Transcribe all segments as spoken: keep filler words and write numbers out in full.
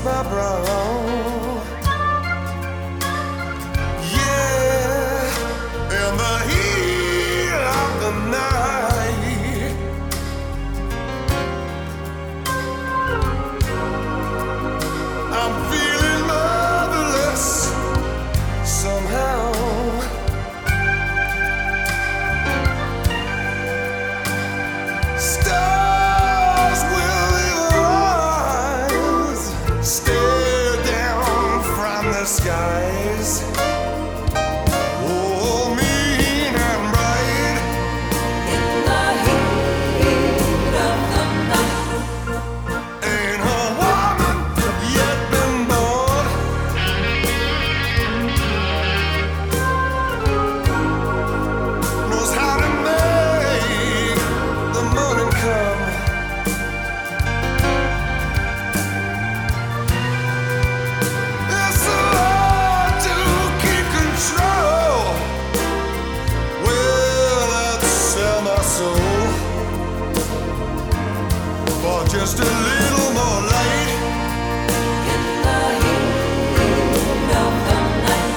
my brow. Yeah, in the heat of the night, I'm feeling marvelous somehow. Stars will rise, stare down from the skies. Oh, mean and bright. In the heat of the night, Ain't a woman yet been born knows how to make the morning come. It's so hard to keep control. Well, I'd sell my soul for just a little more light. in the heat of the night.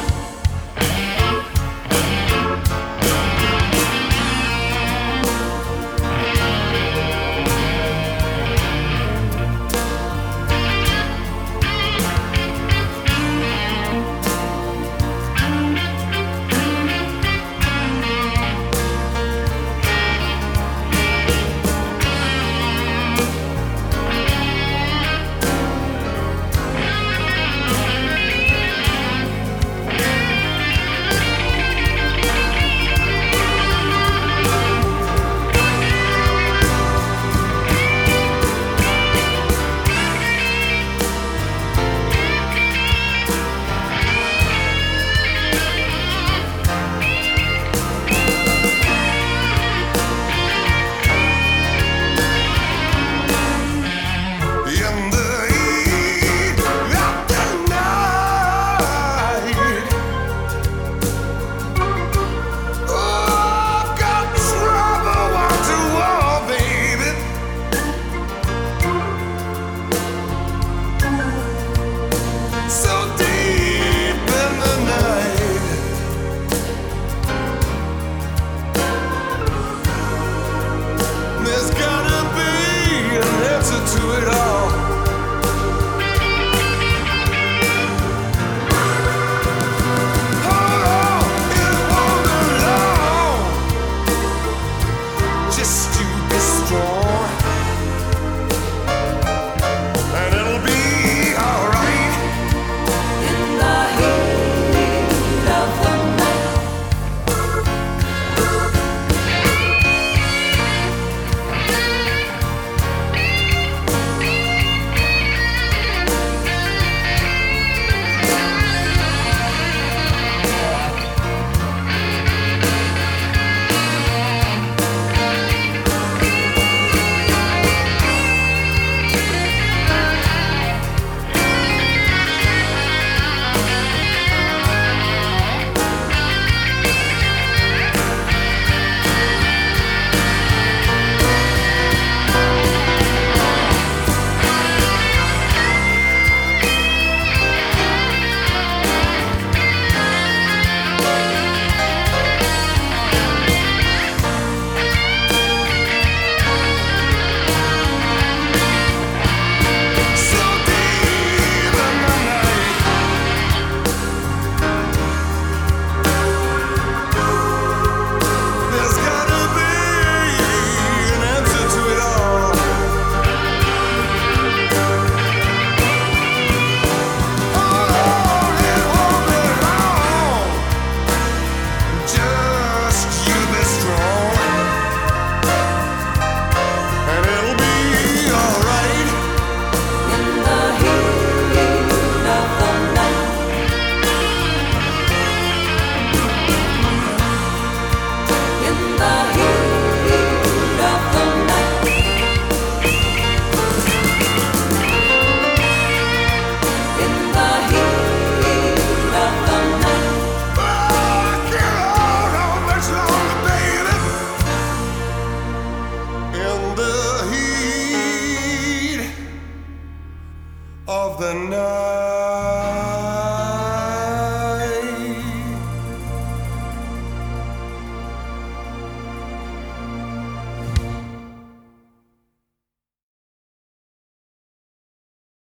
the night.